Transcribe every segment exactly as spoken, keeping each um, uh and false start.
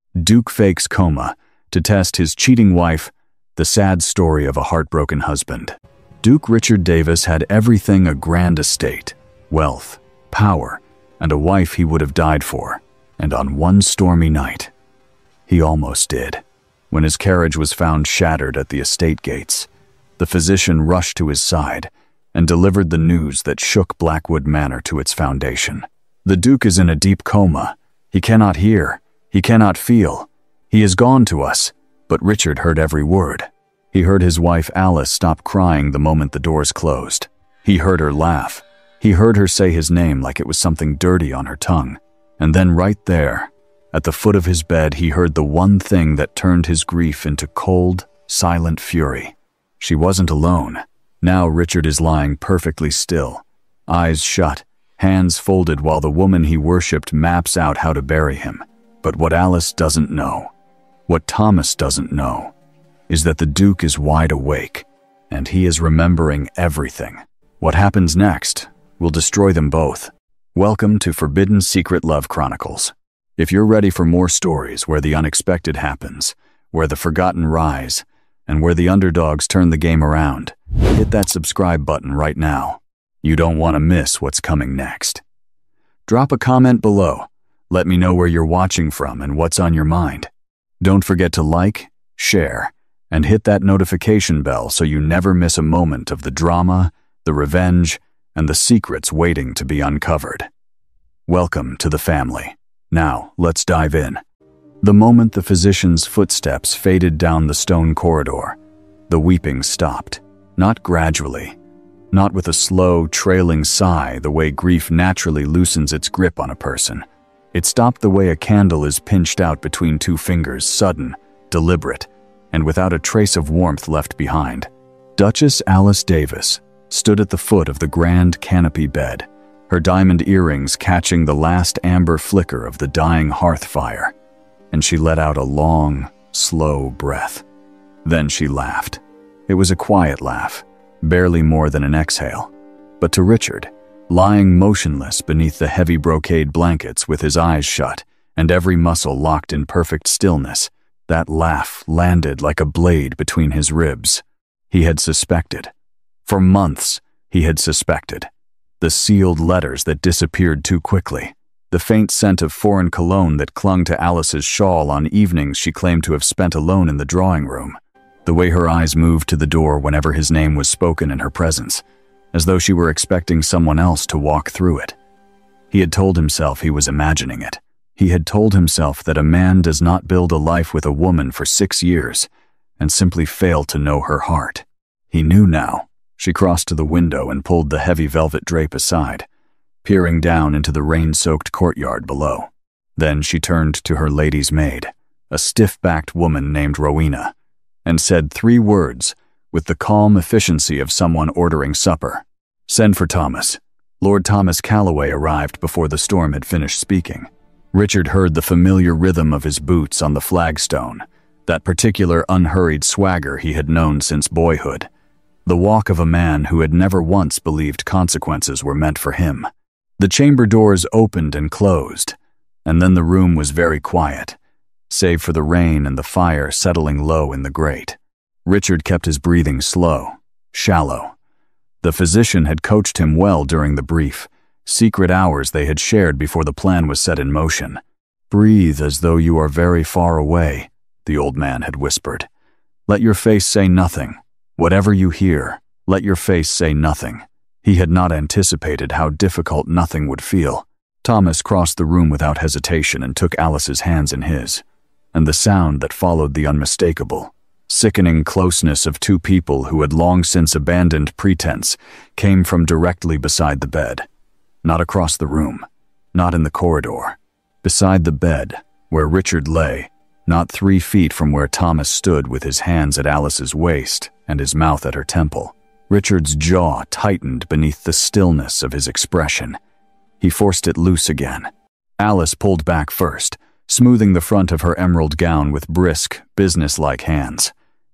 Duke fakes coma to test his cheating wife, the sad story of a heartbroken husband. Duke Richard Davis had everything: a grand estate, wealth, power, and a wife he would have died for. And on one stormy night, he almost did. When his carriage was found shattered at the estate gates, the physician rushed to his side and delivered the news that shook Blackwood Manor to its foundation. The Duke is in a deep coma. He cannot hear. He cannot feel. He is gone to us. But Richard heard every word. He heard his wife Alice stop crying the moment the doors closed. He heard her laugh. He heard her say his name like it was something dirty on her tongue. And then right there, at the foot of his bed, he heard the one thing that turned his grief into cold, silent fury. She wasn't alone. Now Richard is lying perfectly still, eyes shut, hands folded, while the woman he worshipped maps out how to bury him. But what Alice doesn't know, what Thomas doesn't know, is that the Duke is wide awake, and he is remembering everything. What happens next will destroy them both. Welcome to Forbidden Secret Love Chronicles. If you're ready for more stories where the unexpected happens, where the forgotten rise, and where the underdogs turn the game around, hit that subscribe button right now. You don't want to miss what's coming next. Drop a comment below. Let me know where you're watching from and what's on your mind. Don't forget to like, share, and hit that notification bell so you never miss a moment of the drama, the revenge, and the secrets waiting to be uncovered. Welcome to the family. Now, let's dive in. The moment the physician's footsteps faded down the stone corridor, the weeping stopped. Not gradually, not with a slow, trailing sigh the way grief naturally loosens its grip on a person. It stopped the way a candle is pinched out between two fingers, sudden, deliberate, and without a trace of warmth left behind. Duchess Alice Davis stood at the foot of the grand canopy bed, her diamond earrings catching the last amber flicker of the dying hearth fire, and she let out a long, slow breath. Then she laughed. It was a quiet laugh, barely more than an exhale. But to Richard, lying motionless beneath the heavy brocade blankets with his eyes shut and every muscle locked in perfect stillness, that laugh landed like a blade between his ribs. He had suspected. For months, he had suspected. The sealed letters that disappeared too quickly. The faint scent of foreign cologne that clung to Alice's shawl on evenings she claimed to have spent alone in the drawing room. The way her eyes moved to the door whenever his name was spoken in her presence, as though she were expecting someone else to walk through it. He had told himself he was imagining it. He had told himself that a man does not build a life with a woman for six years and simply fail to know her heart. He knew now. She crossed to the window and pulled the heavy velvet drape aside, peering down into the rain-soaked courtyard below. Then she turned to her lady's maid, a stiff-backed woman named Rowena, and said three words with the calm efficiency of someone ordering supper. "Send for Thomas." Lord Thomas Calloway arrived before the storm had finished speaking. Richard heard the familiar rhythm of his boots on the flagstone, that particular unhurried swagger he had known since boyhood, the walk of a man who had never once believed consequences were meant for him. The chamber doors opened and closed, and then the room was very quiet, save for the rain and the fire settling low in the grate. Richard kept his breathing slow, shallow. The physician had coached him well during the brief, secret hours they had shared before the plan was set in motion. "Breathe as though you are very far away," the old man had whispered. "Let your face say nothing. Whatever you hear, let your face say nothing." He had not anticipated how difficult nothing would feel. Thomas crossed the room without hesitation and took Alice's hands in his, and the sound that followed the unmistakable, sickening closeness of two people who had long since abandoned pretense came from directly beside the bed. Not across the room, not in the corridor. Beside the bed, where Richard lay, not three feet from where Thomas stood with his hands at Alice's waist and his mouth at her temple. Richard's jaw tightened beneath the stillness of his expression. He forced it loose again. Alice pulled back first, smoothing the front of her emerald gown with brisk, businesslike hands.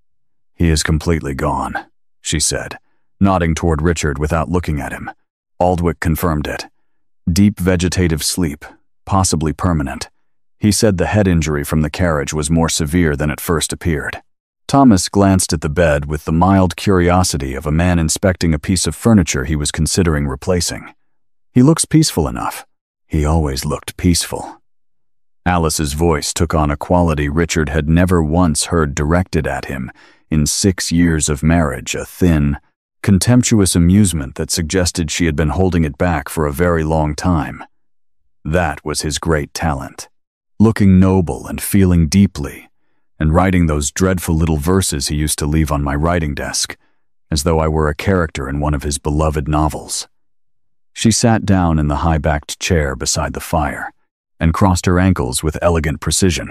"He is completely gone," she said, nodding toward Richard without looking at him. Aldwych confirmed it. Deep vegetative sleep, possibly permanent. He said the head injury from the carriage was more severe than it first appeared. Thomas glanced at the bed with the mild curiosity of a man inspecting a piece of furniture he was considering replacing. He looks peaceful enough. He always looked peaceful. Alice's voice took on a quality Richard had never once heard directed at him in six years of marriage, a thin, contemptuous amusement that suggested she had been holding it back for a very long time. That was his great talent. Looking noble and feeling deeply, and writing those dreadful little verses he used to leave on my writing desk, as though I were a character in one of his beloved novels. She sat down in the high-backed chair beside the fire and crossed her ankles with elegant precision.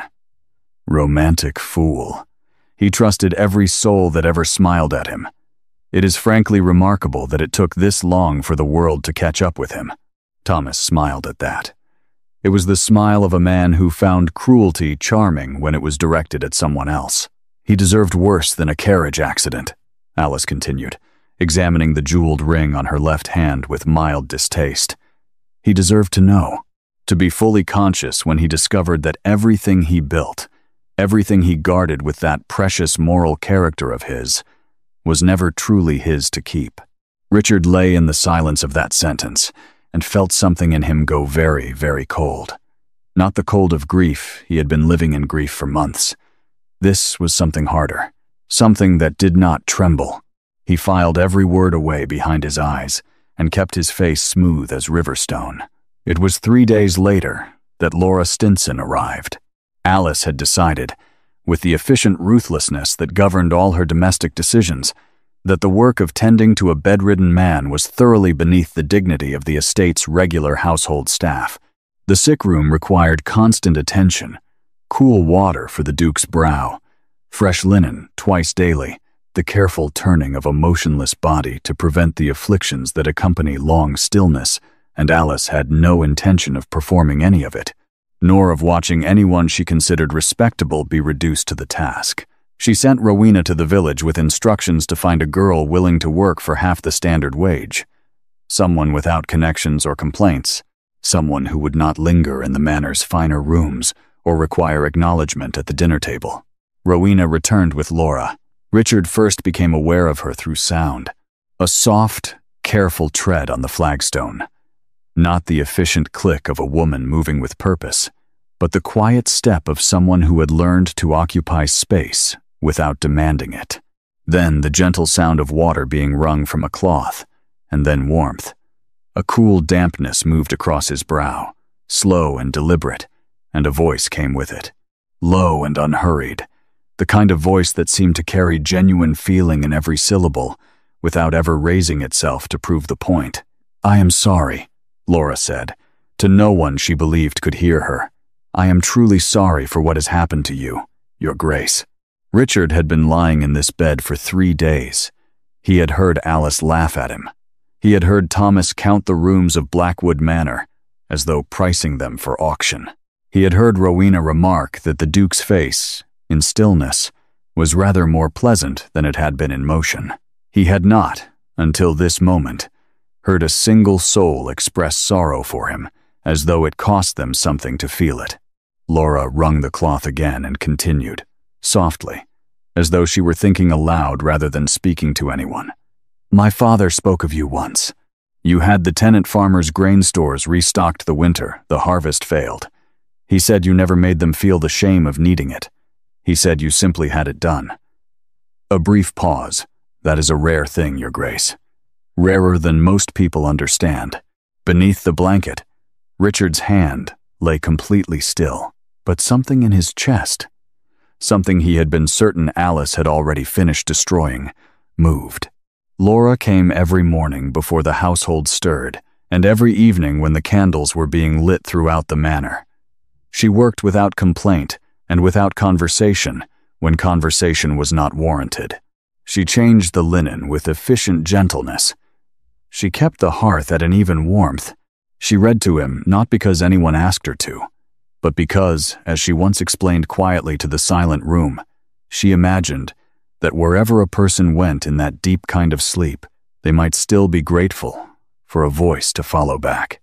Romantic fool. He trusted every soul that ever smiled at him. It is frankly remarkable that it took this long for the world to catch up with him. Thomas smiled at that. It was the smile of a man who found cruelty charming when it was directed at someone else. He deserved worse than a carriage accident, Alice continued, examining the jeweled ring on her left hand with mild distaste. He deserved to know, to be fully conscious when he discovered that everything he built, everything he guarded with that precious moral character of his, was never truly his to keep. Richard lay in the silence of that sentence and felt something in him go very, very cold. Not the cold of grief. He had been living in grief for months. This was something harder, something that did not tremble. He filed every word away behind his eyes and kept his face smooth as river stone. It was three days later that Laura Stinson arrived. Alice had decided, with the efficient ruthlessness that governed all her domestic decisions, that the work of tending to a bedridden man was thoroughly beneath the dignity of the estate's regular household staff. The sick room required constant attention, cool water for the Duke's brow, fresh linen twice daily, the careful turning of a motionless body to prevent the afflictions that accompany long stillness, and Alice had no intention of performing any of it, nor of watching anyone she considered respectable be reduced to the task. She sent Rowena to the village with instructions to find a girl willing to work for half the standard wage, someone without connections or complaints, someone who would not linger in the manor's finer rooms or require acknowledgement at the dinner table. Rowena returned with Laura. Richard first became aware of her through sound, a soft, careful tread on the flagstone. Not the efficient click of a woman moving with purpose, but the quiet step of someone who had learned to occupy space without demanding it. Then the gentle sound of water being wrung from a cloth, and then warmth. A cool dampness moved across his brow, slow and deliberate, and a voice came with it, low and unhurried, the kind of voice that seemed to carry genuine feeling in every syllable, without ever raising itself to prove the point. "I am sorry," Laura said, to no one she believed could hear her. "I am truly sorry for what has happened to you, Your Grace." Richard had been lying in this bed for three days. He had heard Alice laugh at him. He had heard Thomas count the rooms of Blackwood Manor, as though pricing them for auction. He had heard Rowena remark that the Duke's face, in stillness, was rather more pleasant than it had been in motion. He had not, until this moment, heard a single soul express sorrow for him, as though it cost them something to feel it. Laura wrung the cloth again and continued, softly, as though she were thinking aloud rather than speaking to anyone. "My father spoke of you once. You had the tenant farmer's grain stores restocked the winter, the harvest failed. He said you never made them feel the shame of needing it. He said you simply had it done." A brief pause. "That is a rare thing, Your Grace. Rarer than most people understand." Beneath the blanket, Richard's hand lay completely still, but something in his chest, something he had been certain Alice had already finished destroying, moved. Laura came every morning before the household stirred, and every evening when the candles were being lit throughout the manor. She worked without complaint and without conversation when conversation was not warranted. She changed the linen with efficient gentleness. She kept the hearth at an even warmth. She read to him not because anyone asked her to, but because, as she once explained quietly to the silent room, she imagined that wherever a person went in that deep kind of sleep, they might still be grateful for a voice to follow back.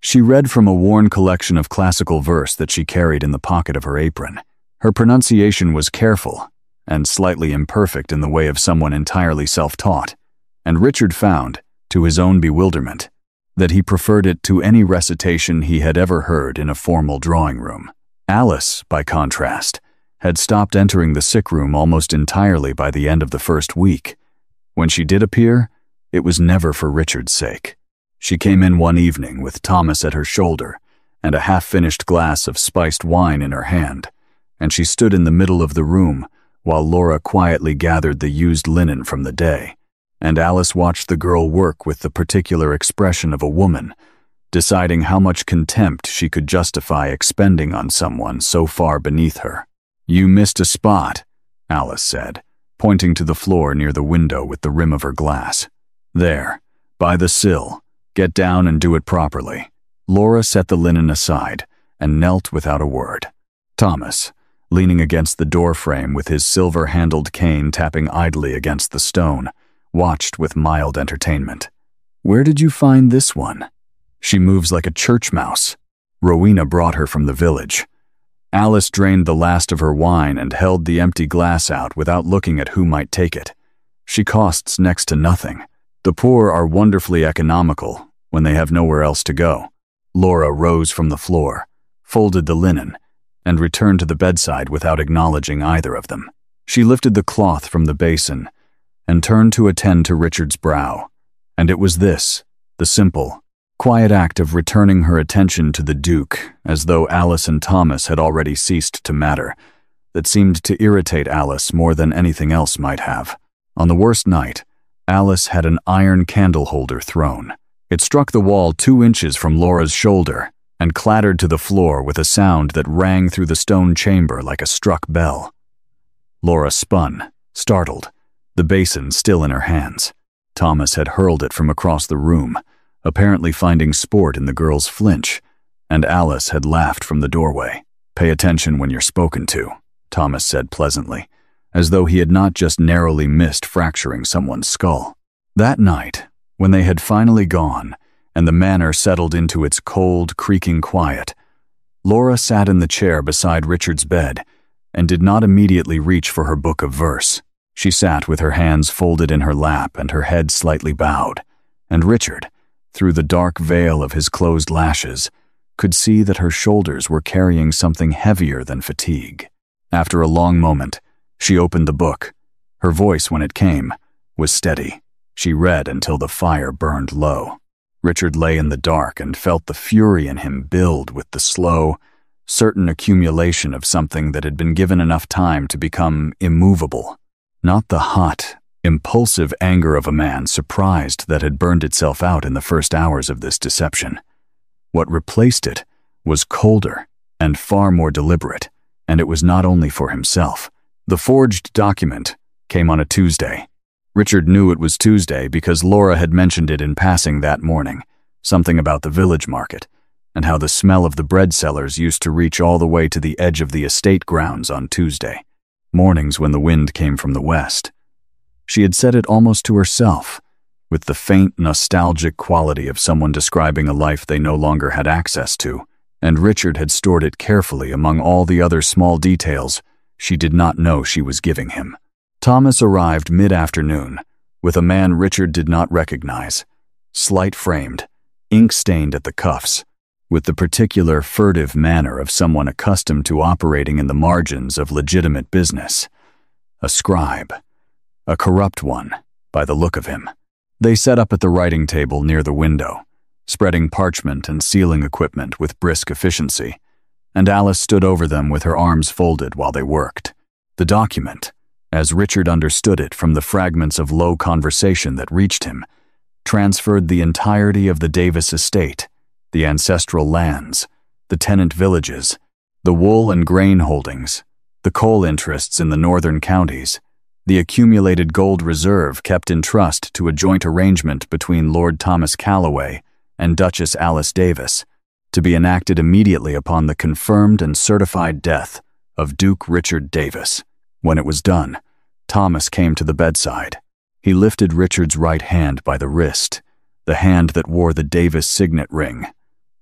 She read from a worn collection of classical verse that she carried in the pocket of her apron. Her pronunciation was careful and slightly imperfect in the way of someone entirely self-taught, and Richard found, to his own bewilderment, that he preferred it to any recitation he had ever heard in a formal drawing room. Alice, by contrast, had stopped entering the sick room almost entirely by the end of the first week. When she did appear, it was never for Richard's sake. She came in one evening with Thomas at her shoulder and a half-finished glass of spiced wine in her hand, and she stood in the middle of the room while Laura quietly gathered the used linen from the day, and Alice watched the girl work with the particular expression of a woman, deciding how much contempt she could justify expending on someone so far beneath her. "You missed a spot," Alice said, pointing to the floor near the window with the rim of her glass. "There, by the sill. Get down and do it properly." Laura set the linen aside and knelt without a word. Thomas, leaning against the doorframe with his silver-handled cane tapping idly against the stone, watched with mild entertainment. "Where did you find this one?" "She moves like a church mouse. Rowena brought her from the village." Alice drained the last of her wine and held the empty glass out without looking at who might take it. "She costs next to nothing. The poor are wonderfully economical when they have nowhere else to go." Laura rose from the floor, folded the linen, and returned to the bedside without acknowledging either of them. She lifted the cloth from the basin and turned to attend to Richard's brow, and it was this, the simple, quiet act of returning her attention to the Duke, as though Alice and Thomas had already ceased to matter, that seemed to irritate Alice more than anything else might have. On the worst night, Alice had an iron candle holder thrown. It struck the wall two inches from Laura's shoulder and clattered to the floor with a sound that rang through the stone chamber like a struck bell. Laura spun, startled, the basin still in her hands. Thomas had hurled it from across the room, apparently finding sport in the girl's flinch, and Alice had laughed from the doorway. "Pay attention when you're spoken to," Thomas said pleasantly, as though he had not just narrowly missed fracturing someone's skull. That night, when they had finally gone, and the manor settled into its cold, creaking quiet, Laura sat in the chair beside Richard's bed and did not immediately reach for her book of verse. She sat with her hands folded in her lap and her head slightly bowed, and Richard, through the dark veil of his closed lashes, could see that her shoulders were carrying something heavier than fatigue. After a long moment, she opened the book. Her voice, when it came, was steady. She read until the fire burned low. Richard lay in the dark and felt the fury in him build with the slow, certain accumulation of something that had been given enough time to become immovable. Not the hot, impulsive anger of a man surprised that had burned itself out in the first hours of this deception. What replaced it was colder and far more deliberate, and it was not only for himself. The forged document came on a Tuesday. Richard knew it was Tuesday because Laura had mentioned it in passing that morning, something about the village market, and how the smell of the bread sellers used to reach all the way to the edge of the estate grounds on Tuesday, mornings when the wind came from the west. She had said it almost to herself, with the faint, nostalgic quality of someone describing a life they no longer had access to, and Richard had stored it carefully among all the other small details she did not know she was giving him. Thomas arrived mid-afternoon with a man Richard did not recognize, slight-framed, ink-stained at the cuffs, with the particular furtive manner of someone accustomed to operating in the margins of legitimate business. A scribe. A corrupt one, by the look of him. They sat up at the writing table near the window, spreading parchment and sealing equipment with brisk efficiency, and Alice stood over them with her arms folded while they worked. The document, as Richard understood it from the fragments of low conversation that reached him, transferred the entirety of the Davis estate, the ancestral lands, the tenant villages, the wool and grain holdings, the coal interests in the northern counties, the accumulated gold reserve kept in trust to a joint arrangement between Lord Thomas Calloway and Duchess Alice Davis, to be enacted immediately upon the confirmed and certified death of Duke Richard Davis. When it was done, Thomas came to the bedside. He lifted Richard's right hand by the wrist, the hand that wore the Davis signet ring. The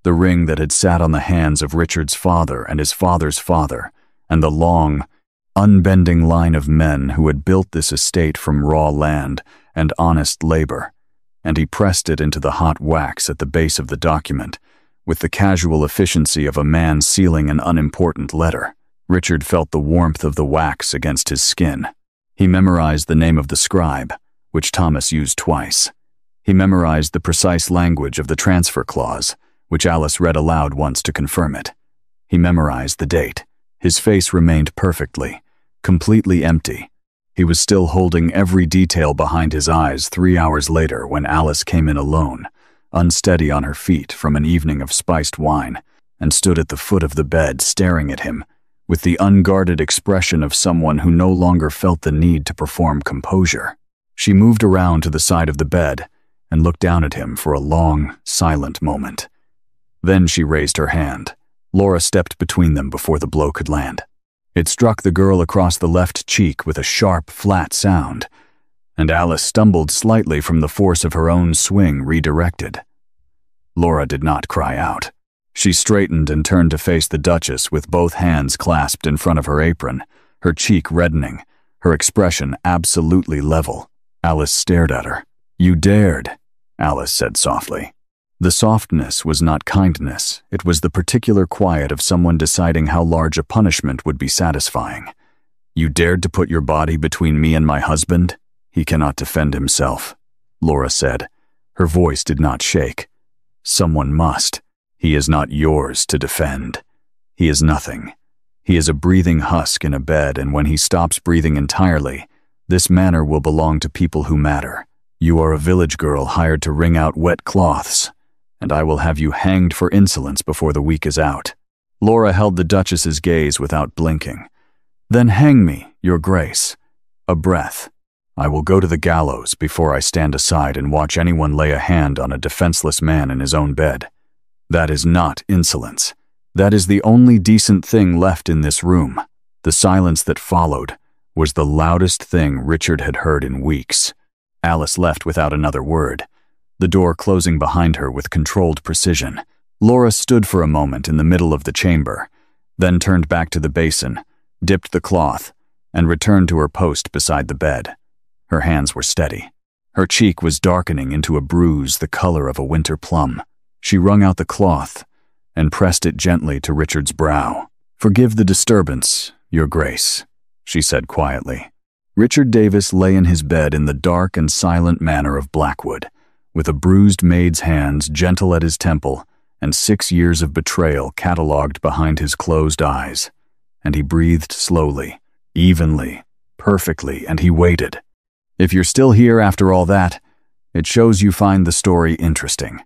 the ring that had sat on the hands of Richard's father and his father's father, and the long, unbending line of men who had built this estate from raw land and honest labor, and he pressed it into the hot wax at the base of the document, with the casual efficiency of a man sealing an unimportant letter. Richard felt the warmth of the wax against his skin. He memorized the name of the scribe, which Thomas used twice. He memorized the precise language of the transfer clause, which Alice read aloud once to confirm it. He memorized the date. His face remained perfectly, completely empty. He was still holding every detail behind his eyes three hours later when Alice came in alone, unsteady on her feet from an evening of spiced wine, and stood at the foot of the bed staring at him, with the unguarded expression of someone who no longer felt the need to perform composure. She moved around to the side of the bed and looked down at him for a long, silent moment. Then she raised her hand. Laura stepped between them before the blow could land. It struck the girl across the left cheek with a sharp, flat sound, and Alice stumbled slightly from the force of her own swing redirected. Laura did not cry out. She straightened and turned to face the Duchess with both hands clasped in front of her apron, her cheek reddening, her expression absolutely level. Alice stared at her. "You dared," Alice said softly. The softness was not kindness, it was the particular quiet of someone deciding how large a punishment would be satisfying. "You dared to put your body between me and my husband? He cannot defend himself," Laura said. Her voice did not shake. "Someone must. He is not yours to defend. He is nothing. He is a breathing husk in a bed, and when he stops breathing entirely, this manor will belong to people who matter. You are a village girl hired to wring out wet cloths, and I will have you hanged for insolence before the week is out." Laura held the Duchess's gaze without blinking. "Then hang me, your grace. A breath. I will go to the gallows before I stand aside and watch anyone lay a hand on a defenseless man in his own bed. That is not insolence. That is the only decent thing left in this room." The silence that followed was the loudest thing Richard had heard in weeks. Alice left without another word, the door closing behind her with controlled precision. Laura stood for a moment in the middle of the chamber, then turned back to the basin, dipped the cloth, and returned to her post beside the bed. Her hands were steady. Her cheek was darkening into a bruise the color of a winter plum. She wrung out the cloth and pressed it gently to Richard's brow. "Forgive the disturbance, your grace," she said quietly. Richard Davis lay in his bed in the dark and silent manor of Blackwood, with a bruised maid's hands gentle at his temple and six years of betrayal catalogued behind his closed eyes. And he breathed slowly, evenly, perfectly, and he waited. If you're still here after all that, it shows you find the story interesting.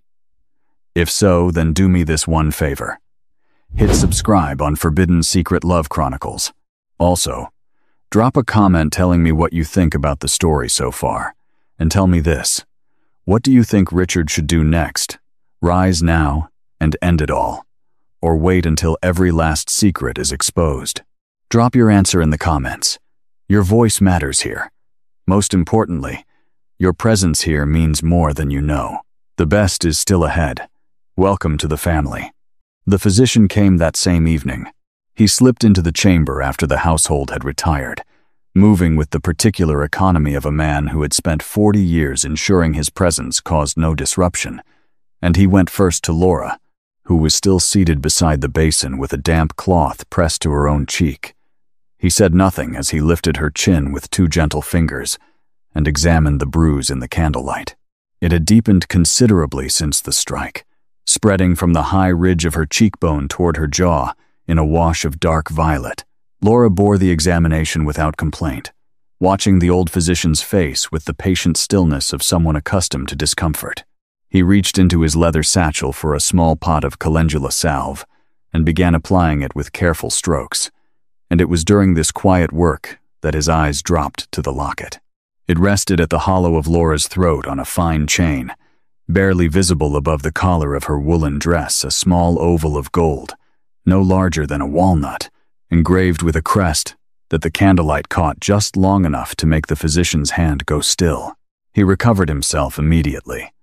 If so, then do me this one favor. Hit subscribe on Forbidden Secret Love Chronicles. Also, drop a comment telling me what you think about the story so far. And tell me this. What do you think Richard should do next? Rise now and end it all? Or wait until every last secret is exposed? Drop your answer in the comments. Your voice matters here. Most importantly, your presence here means more than you know. The best is still ahead. Welcome to the family. The physician came that same evening. He slipped into the chamber after the household had retired, moving with the particular economy of a man who had spent forty years ensuring his presence caused no disruption, and he went first to Laura, who was still seated beside the basin with a damp cloth pressed to her own cheek. He said nothing as he lifted her chin with two gentle fingers and examined the bruise in the candlelight. It had deepened considerably since the strike, spreading from the high ridge of her cheekbone toward her jaw in a wash of dark violet. Laura bore the examination without complaint, watching the old physician's face with the patient stillness of someone accustomed to discomfort. He reached into his leather satchel for a small pot of calendula salve and began applying it with careful strokes, and it was during this quiet work that his eyes dropped to the locket. It rested at the hollow of Laura's throat on a fine chain, barely visible above the collar of her woolen dress, a small oval of gold, no larger than a walnut, engraved with a crest that the candlelight caught just long enough to make the physician's hand go still. He recovered himself immediately.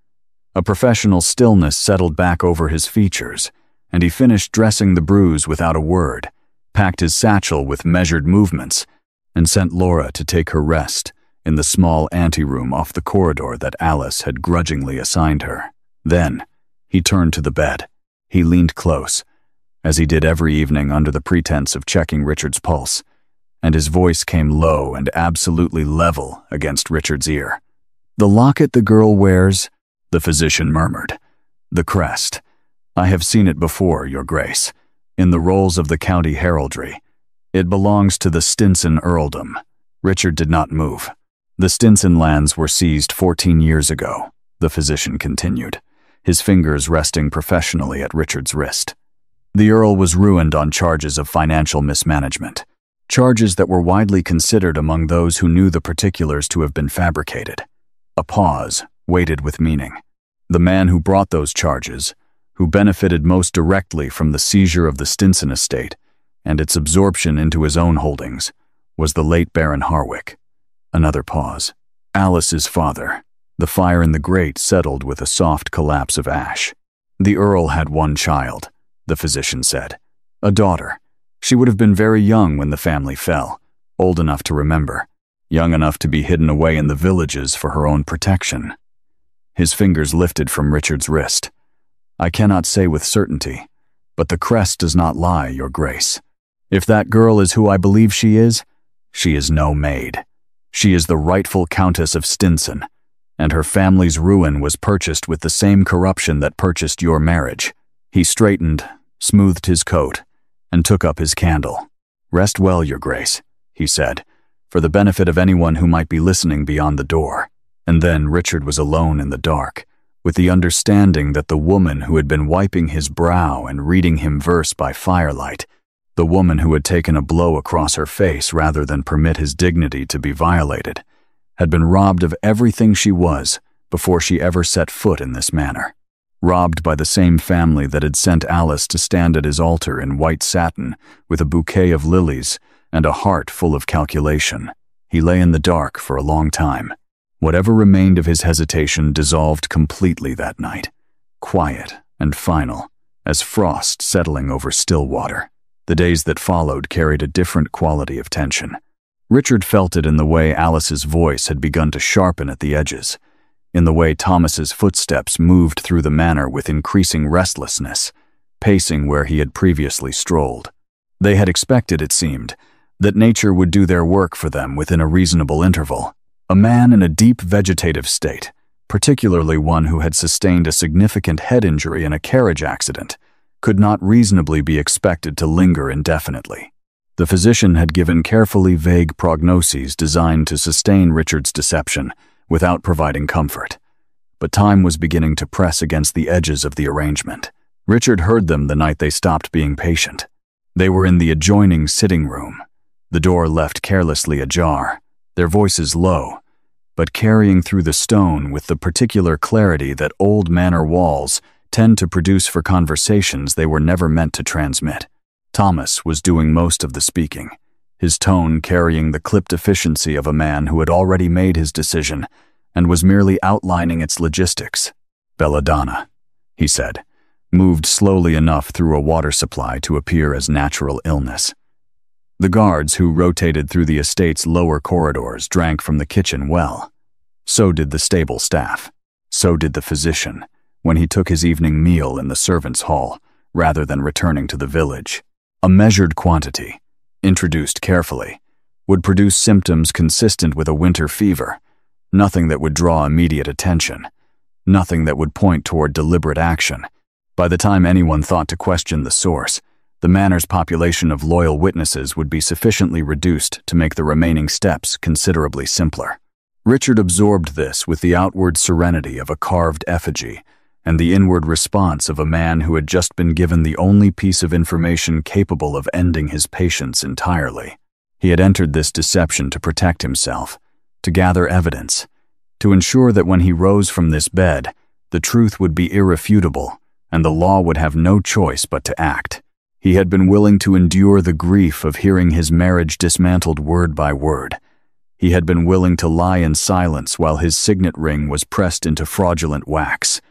A professional stillness settled back over his features, and he finished dressing the bruise without a word, packed his satchel with measured movements, and sent Laura to take her rest in the small anteroom off the corridor that Alice had grudgingly assigned her. Then, he turned to the bed. He leaned close, as he did every evening under the pretense of checking Richard's pulse, and his voice came low and absolutely level against Richard's ear. "The locket the girl wears," the physician murmured. "The crest. I have seen it before, Your Grace, in the rolls of the county heraldry. It belongs to the Stinson earldom." Richard did not move. "The Stinson lands were seized fourteen years ago," the physician continued, his fingers resting professionally at Richard's wrist. "The Earl was ruined on charges of financial mismanagement, charges that were widely considered among those who knew the particulars to have been fabricated." A pause, weighted with meaning. "The man who brought those charges, who benefited most directly from the seizure of the Stinson estate and its absorption into his own holdings, was the late Baron Harwick." Another pause. "Alice's father." The fire in the grate settled with a soft collapse of ash. "The Earl had one child," the physician said. "A daughter. She would have been very young when the family fell, old enough to remember, young enough to be hidden away in the villages for her own protection." His fingers lifted from Richard's wrist. "I cannot say with certainty, but the crest does not lie, Your Grace. If that girl is who I believe she is, she is no maid. She is the rightful Countess of Stinson, and her family's ruin was purchased with the same corruption that purchased your marriage." He straightened, smoothed his coat, and took up his candle. "Rest well, Your Grace," he said, for the benefit of anyone who might be listening beyond the door. And then Richard was alone in the dark, with the understanding that the woman who had been wiping his brow and reading him verse by firelight, the woman who had taken a blow across her face rather than permit his dignity to be violated, had been robbed of everything she was before she ever set foot in this manor. Robbed by the same family that had sent Alice to stand at his altar in white satin with a bouquet of lilies and a heart full of calculation. He lay in the dark for a long time. Whatever remained of his hesitation dissolved completely that night, quiet and final, as frost settling over still water. The days that followed carried a different quality of tension. Richard felt it in the way Alice's voice had begun to sharpen at the edges, in the way Thomas's footsteps moved through the manor with increasing restlessness, pacing where he had previously strolled. They had expected, it seemed, that nature would do their work for them within a reasonable interval. A man in a deep vegetative state, particularly one who had sustained a significant head injury in a carriage accident, could not reasonably be expected to linger indefinitely. The physician had given carefully vague prognoses designed to sustain Richard's deception without providing comfort. But time was beginning to press against the edges of the arrangement. Richard heard them the night they stopped being patient. They were in the adjoining sitting room, the door left carelessly ajar, their voices low, but carrying through the stone with the particular clarity that old manor walls tend to produce for conversations they were never meant to transmit. Thomas was doing most of the speaking, his tone carrying the clipped efficiency of a man who had already made his decision and was merely outlining its logistics. "Belladonna," he said, moved slowly enough through a water supply to appear as natural illness. The guards who rotated through the estate's lower corridors drank from the kitchen well. So did the stable staff. So did the physician, when he took his evening meal in the servants' hall, rather than returning to the village. A measured quantity, introduced carefully, would produce symptoms consistent with a winter fever, nothing that would draw immediate attention, nothing that would point toward deliberate action. By the time anyone thought to question the source, the manor's population of loyal witnesses would be sufficiently reduced to make the remaining steps considerably simpler. Richard absorbed this with the outward serenity of a carved effigy and the inward response of a man who had just been given the only piece of information capable of ending his patience entirely. He had entered this deception to protect himself, to gather evidence, to ensure that when he rose from this bed, the truth would be irrefutable and the law would have no choice but to act. He had been willing to endure the grief of hearing his marriage dismantled word by word. He had been willing to lie in silence while his signet ring was pressed into fraudulent wax,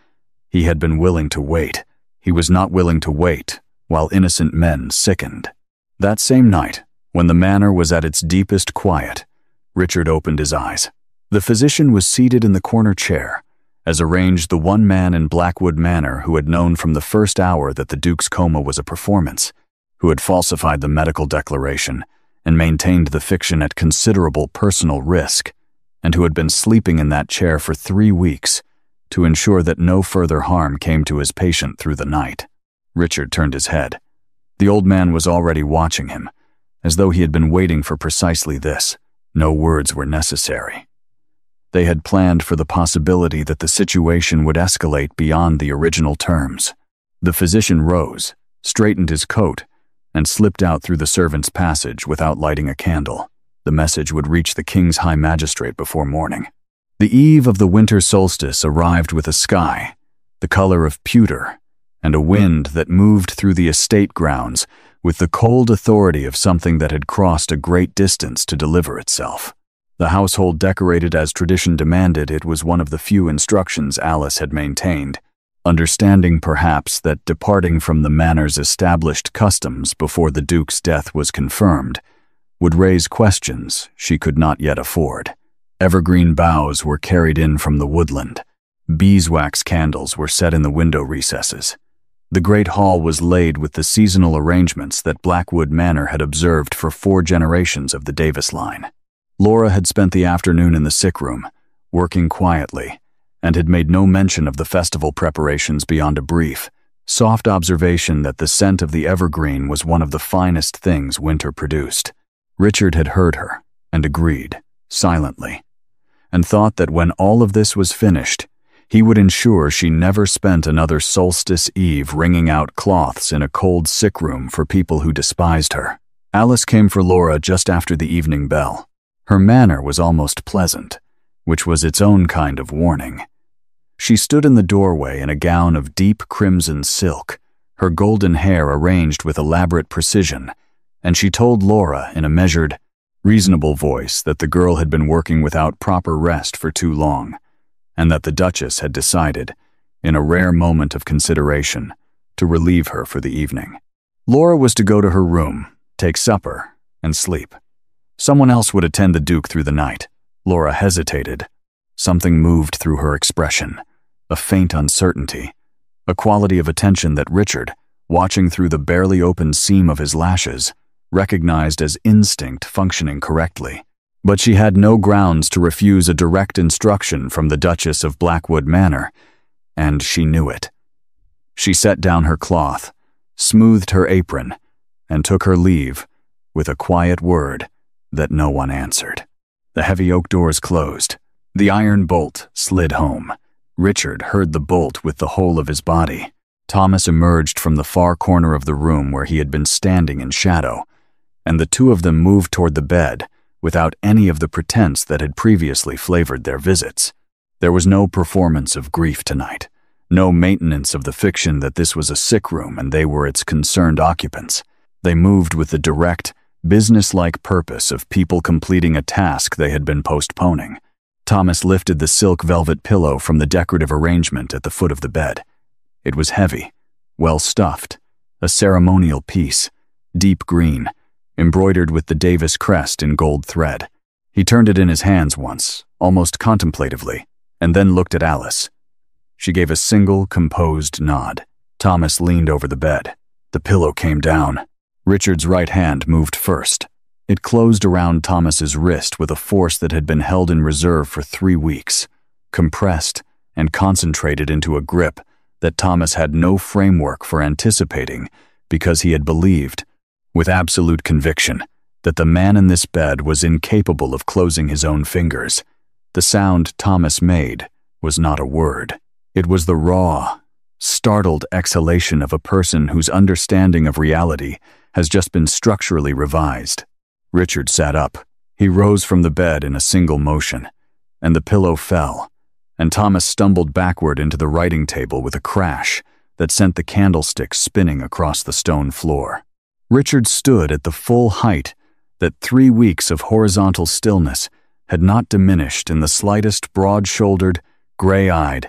He had been willing to wait. He was not willing to wait while innocent men sickened. That same night, when the manor was at its deepest quiet, Richard opened his eyes. The physician was seated in the corner chair, as arranged the one man in Blackwood Manor who had known from the first hour that the Duke's coma was a performance, who had falsified the medical declaration and maintained the fiction at considerable personal risk, and who had been sleeping in that chair for three weeks to ensure that no further harm came to his patient through the night. Richard turned his head. The old man was already watching him, as though he had been waiting for precisely this. No words were necessary. They had planned for the possibility that the situation would escalate beyond the original terms. The physician rose, straightened his coat, and slipped out through the servants' passage without lighting a candle. The message would reach the king's high magistrate before morning. The eve of the winter solstice arrived with a sky, the color of pewter, and a wind that moved through the estate grounds with the cold authority of something that had crossed a great distance to deliver itself. The household decorated as tradition demanded, it was one of the few instructions Alice had maintained, understanding perhaps that departing from the manor's established customs before the Duke's death was confirmed would raise questions she could not yet afford. Evergreen boughs were carried in from the woodland. Beeswax candles were set in the window recesses. The great hall was laid with the seasonal arrangements that Blackwood Manor had observed for four generations of the Davis line. Laura had spent the afternoon in the sick room, working quietly, and had made no mention of the festival preparations beyond a brief, soft observation that the scent of the evergreen was one of the finest things winter produced. Richard had heard her, and agreed, silently, and thought that when all of this was finished, he would ensure she never spent another solstice eve wringing out cloths in a cold sick room for people who despised her. Alice came for Laura just after the evening bell. Her manner was almost pleasant, which was its own kind of warning. She stood in the doorway in a gown of deep crimson silk, her golden hair arranged with elaborate precision, and she told Laura in a measured, reasonable voice that the girl had been working without proper rest for too long, and that the Duchess had decided, in a rare moment of consideration, to relieve her for the evening. Laura was to go to her room, take supper, and sleep. Someone else would attend the Duke through the night. Laura hesitated. Something moved through her expression, a faint uncertainty, a quality of attention that Richard, watching through the barely open seam of his lashes, recognized as instinct functioning correctly. But she had no grounds to refuse a direct instruction from the Duchess of Blackwood Manor, and she knew it. She set down her cloth, smoothed her apron, and took her leave, with a quiet word that no one answered. The heavy oak doors closed. The iron bolt slid home. Richard heard the bolt with the whole of his body. Thomas emerged from the far corner of the room where he had been standing in shadow, and the two of them moved toward the bed without any of the pretense that had previously flavored their visits. There was no performance of grief tonight, no maintenance of the fiction that this was a sick room and they were its concerned occupants. They moved with the direct, business-like purpose of people completing a task they had been postponing. Thomas lifted the silk velvet pillow from the decorative arrangement at the foot of the bed. It was heavy, well stuffed, a ceremonial piece, deep green, embroidered with the Davis crest in gold thread. He turned it in his hands once, almost contemplatively, and then looked at Alice. She gave a single, composed nod. Thomas leaned over the bed. The pillow came down. Richard's right hand moved first. It closed around Thomas's wrist with a force that had been held in reserve for three weeks, compressed and concentrated into a grip that Thomas had no framework for anticipating because he had believed, with absolute conviction, that the man in this bed was incapable of closing his own fingers. The sound Thomas made was not a word. It was the raw, startled exhalation of a person whose understanding of reality has just been structurally revised. Richard sat up. He rose from the bed in a single motion, and the pillow fell, and Thomas stumbled backward into the writing table with a crash that sent the candlestick spinning across the stone floor. Richard stood at the full height that three weeks of horizontal stillness had not diminished in the slightest broad-shouldered, gray-eyed,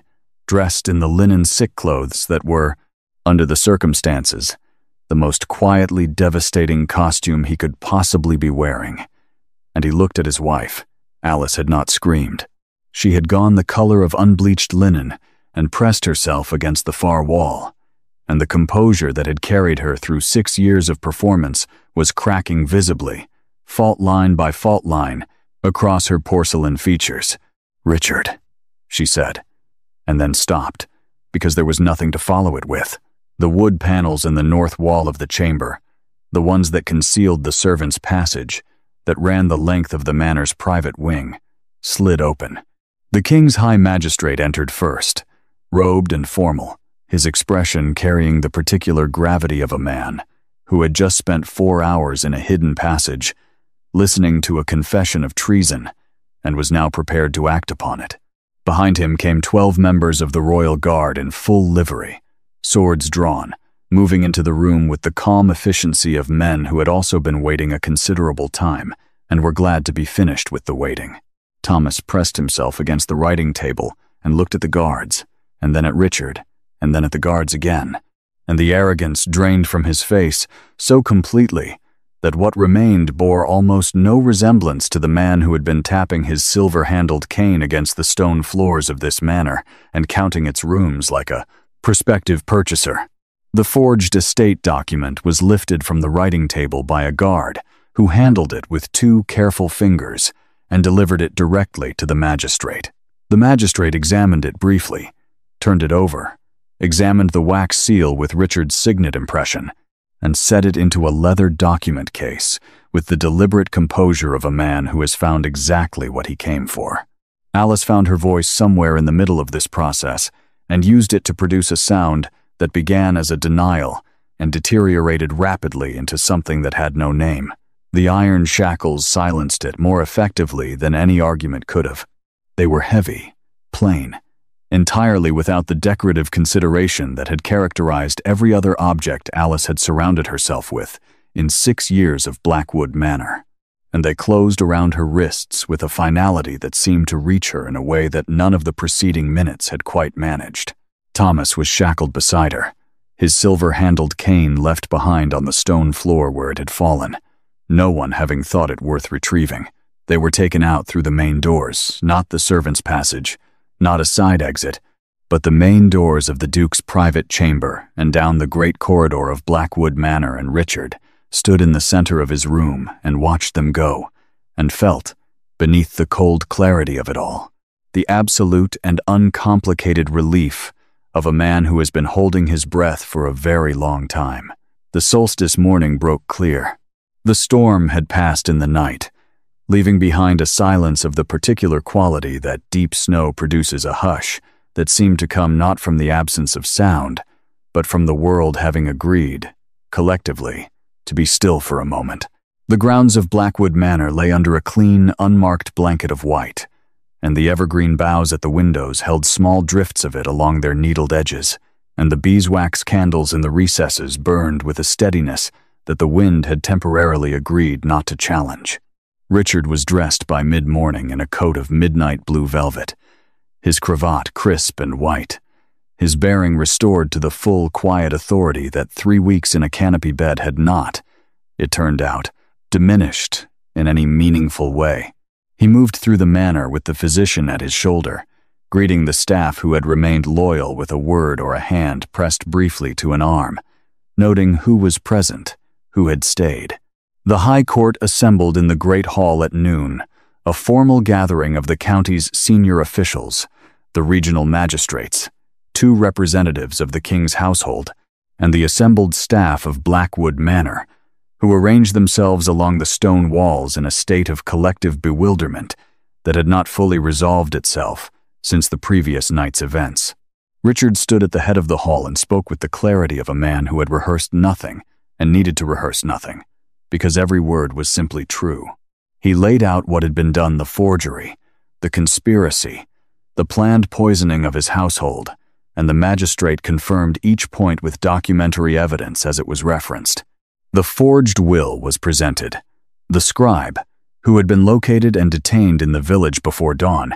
dressed in the linen sick clothes that were, under the circumstances, the most quietly devastating costume he could possibly be wearing. And he looked at his wife. Alice had not screamed. She had gone the color of unbleached linen and pressed herself against the far wall, and the composure that had carried her through six years of performance was cracking visibly, fault line by fault line, across her porcelain features. "Richard," she said, and then stopped, because there was nothing to follow it with. The wood panels in the north wall of the chamber, the ones that concealed the servants' passage, that ran the length of the manor's private wing, slid open. The king's high magistrate entered first, robed and formal, his expression carrying the particular gravity of a man who had just spent four hours in a hidden passage, listening to a confession of treason, and was now prepared to act upon it. Behind him came twelve members of the royal guard in full livery, swords drawn, moving into the room with the calm efficiency of men who had also been waiting a considerable time and were glad to be finished with the waiting. Thomas pressed himself against the writing table and looked at the guards, and then at Richard, and then at the guards again, and the arrogance drained from his face so completely that what remained bore almost no resemblance to the man who had been tapping his silver-handled cane against the stone floors of this manor and counting its rooms like a prospective purchaser. The forged estate document was lifted from the writing table by a guard who handled it with two careful fingers and delivered it directly to the magistrate. The magistrate examined it briefly, turned it over, examined the wax seal with Richard's signet impression, and set it into a leather document case with the deliberate composure of a man who has found exactly what he came for. Alice found her voice somewhere in the middle of this process and used it to produce a sound that began as a denial and deteriorated rapidly into something that had no name. The iron shackles silenced it more effectively than any argument could have. They were heavy, plain, entirely without the decorative consideration that had characterized every other object Alice had surrounded herself with in six years of Blackwood Manor, and they closed around her wrists with a finality that seemed to reach her in a way that none of the preceding minutes had quite managed. Thomas was shackled beside her, his silver-handled cane left behind on the stone floor where it had fallen, no one having thought it worth retrieving. They were taken out through the main doors, not the servants' passage, not a side exit, but the main doors of the Duke's private chamber and down the great corridor of Blackwood Manor, and Richard stood in the center of his room and watched them go, and felt, beneath the cold clarity of it all, the absolute and uncomplicated relief of a man who has been holding his breath for a very long time. The solstice morning broke clear. The storm had passed in the night, leaving behind a silence of the particular quality that deep snow produces, a hush that seemed to come not from the absence of sound, but from the world having agreed, collectively, to be still for a moment. The grounds of Blackwood Manor lay under a clean, unmarked blanket of white, and the evergreen boughs at the windows held small drifts of it along their needled edges, and the beeswax candles in the recesses burned with a steadiness that the wind had temporarily agreed not to challenge. Richard was dressed by mid-morning in a coat of midnight blue velvet, his cravat crisp and white, his bearing restored to the full, quiet authority that three weeks in a canopy bed had not, it turned out, diminished in any meaningful way. He moved through the manor with the physician at his shoulder, greeting the staff who had remained loyal with a word or a hand pressed briefly to an arm, noting who was present, who had stayed. The High Court assembled in the Great Hall at noon, a formal gathering of the county's senior officials, the regional magistrates, two representatives of the king's household, and the assembled staff of Blackwood Manor, who arranged themselves along the stone walls in a state of collective bewilderment that had not fully resolved itself since the previous night's events. Richard stood at the head of the hall and spoke with the clarity of a man who had rehearsed nothing and needed to rehearse nothing, because every word was simply true. He laid out what had been done: the forgery, the conspiracy, the planned poisoning of his household, and the magistrate confirmed each point with documentary evidence as it was referenced. The forged will was presented. The scribe, who had been located and detained in the village before dawn,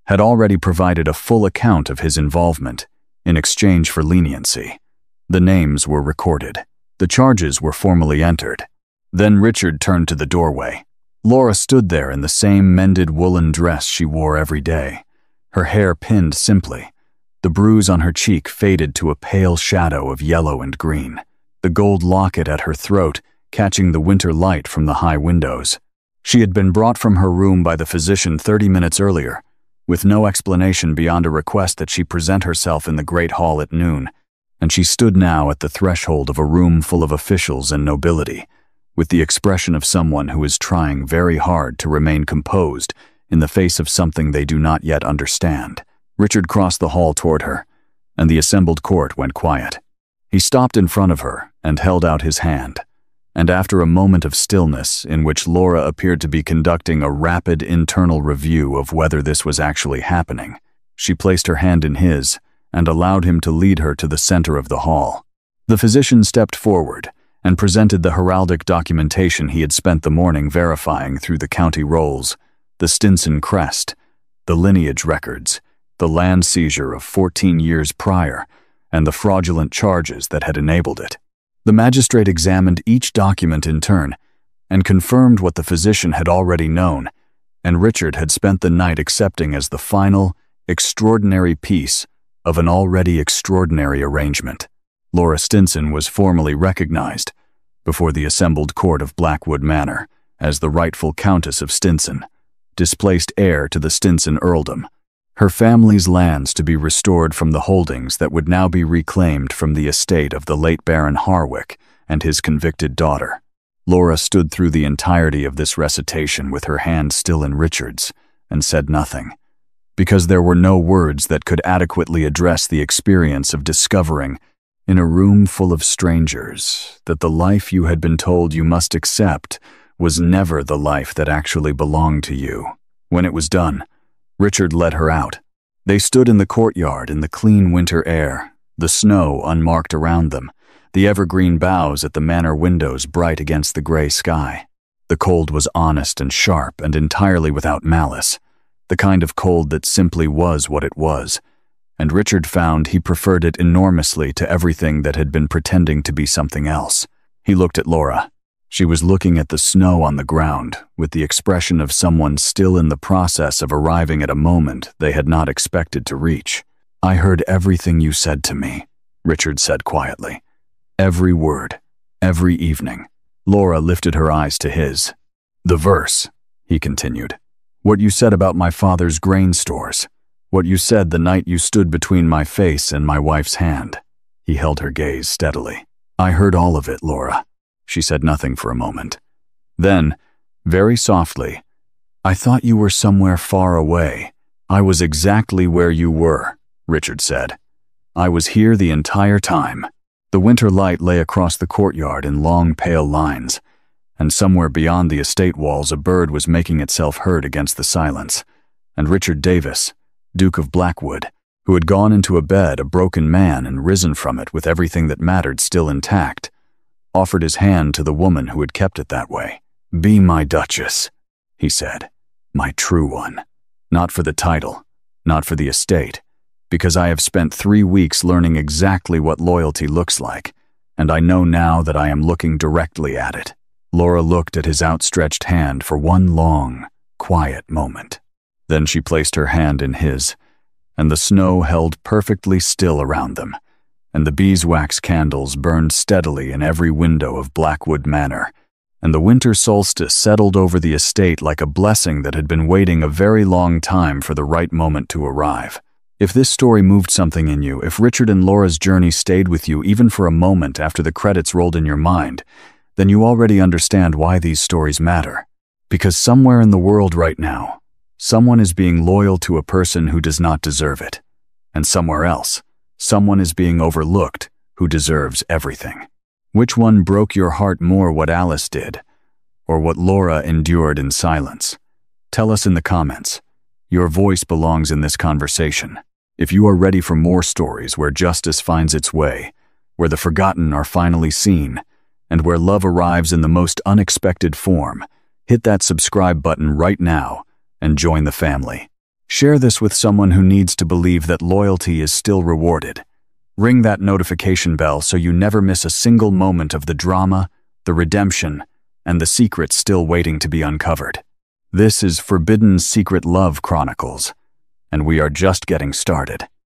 had already provided a full account of his involvement in exchange for leniency. The names were recorded. The charges were formally entered. Then Richard turned to the doorway. Laura stood there in the same mended woolen dress she wore every day, her hair pinned simply, the bruise on her cheek faded to a pale shadow of yellow and green, the gold locket at her throat catching the winter light from the high windows. She had been brought from her room by the physician thirty minutes earlier, with no explanation beyond a request that she present herself in the great hall at noon, and she stood now at the threshold of a room full of officials and nobility, with the expression of someone who is trying very hard to remain composed in the face of something they do not yet understand. Richard crossed the hall toward her, and the assembled court went quiet. He stopped in front of her and held out his hand, and after a moment of stillness in which Laura appeared to be conducting a rapid internal review of whether this was actually happening, she placed her hand in his and allowed him to lead her to the center of the hall. The physician stepped forward and presented the heraldic documentation he had spent the morning verifying through the county rolls, the Stinson crest, the lineage records, the land seizure of fourteen years prior, and the fraudulent charges that had enabled it. The magistrate examined each document in turn and confirmed what the physician had already known, and Richard had spent the night accepting as the final, extraordinary piece of an already extraordinary arrangement. Laura Stinson was formally recognized before the assembled court of Blackwood Manor as the rightful Countess of Stinson, displaced heir to the Stinson earldom, her family's lands to be restored from the holdings that would now be reclaimed from the estate of the late Baron Harwick and his convicted daughter. Laura stood through the entirety of this recitation with her hand still in Richard's and said nothing, because there were no words that could adequately address the experience of discovering, in a room full of strangers, that the life you had been told you must accept was never the life that actually belonged to you. When it was done, Richard led her out. They stood in the courtyard in the clean winter air, the snow unmarked around them, the evergreen boughs at the manor windows bright against the gray sky. The cold was honest and sharp and entirely without malice, the kind of cold that simply was what it was, and Richard found he preferred it enormously to everything that had been pretending to be something else. He looked at Laura. She was looking at the snow on the ground with the expression of someone still in the process of arriving at a moment they had not expected to reach. "I heard everything you said to me," Richard said quietly. "Every word, every evening." Laura lifted her eyes to his. "The verse," he continued. "What you said about my father's grain stores. What you said the night you stood between my face and my wife's hand." He held her gaze steadily. "I heard all of it, Laura." She said nothing for a moment. Then, very softly, "I thought you were somewhere far away." "I was exactly where you were," Richard said. "I was here the entire time." The winter light lay across the courtyard in long pale lines, and somewhere beyond the estate walls a bird was making itself heard against the silence, and Richard Davis, Duke of Blackwood, who had gone into a bed a broken man and risen from it with everything that mattered still intact, offered his hand to the woman who had kept it that way. "Be my Duchess," he said, "my true one. Not for the title, not for the estate, because I have spent three weeks learning exactly what loyalty looks like, and I know now that I am looking directly at it." Laura looked at his outstretched hand for one long, quiet moment. Then she placed her hand in his, and the snow held perfectly still around them, and the beeswax candles burned steadily in every window of Blackwood Manor, and the winter solstice settled over the estate like a blessing that had been waiting a very long time for the right moment to arrive. If this story moved something in you, if Richard and Laura's journey stayed with you even for a moment after the credits rolled in your mind, then you already understand why these stories matter. Because somewhere in the world right now, someone is being loyal to a person who does not deserve it, and somewhere else, someone is being overlooked who deserves everything. Which one broke your heart more, what Alice did, or what Laura endured in silence? Tell us in the comments. Your voice belongs in this conversation. If you are ready for more stories where justice finds its way, where the forgotten are finally seen, and where love arrives in the most unexpected form, hit that subscribe button right now and join the family. Share this with someone who needs to believe that loyalty is still rewarded. Ring that notification bell so you never miss a single moment of the drama, the redemption, and the secrets still waiting to be uncovered. This is Forbidden Secret Love Chronicles, and we are just getting started.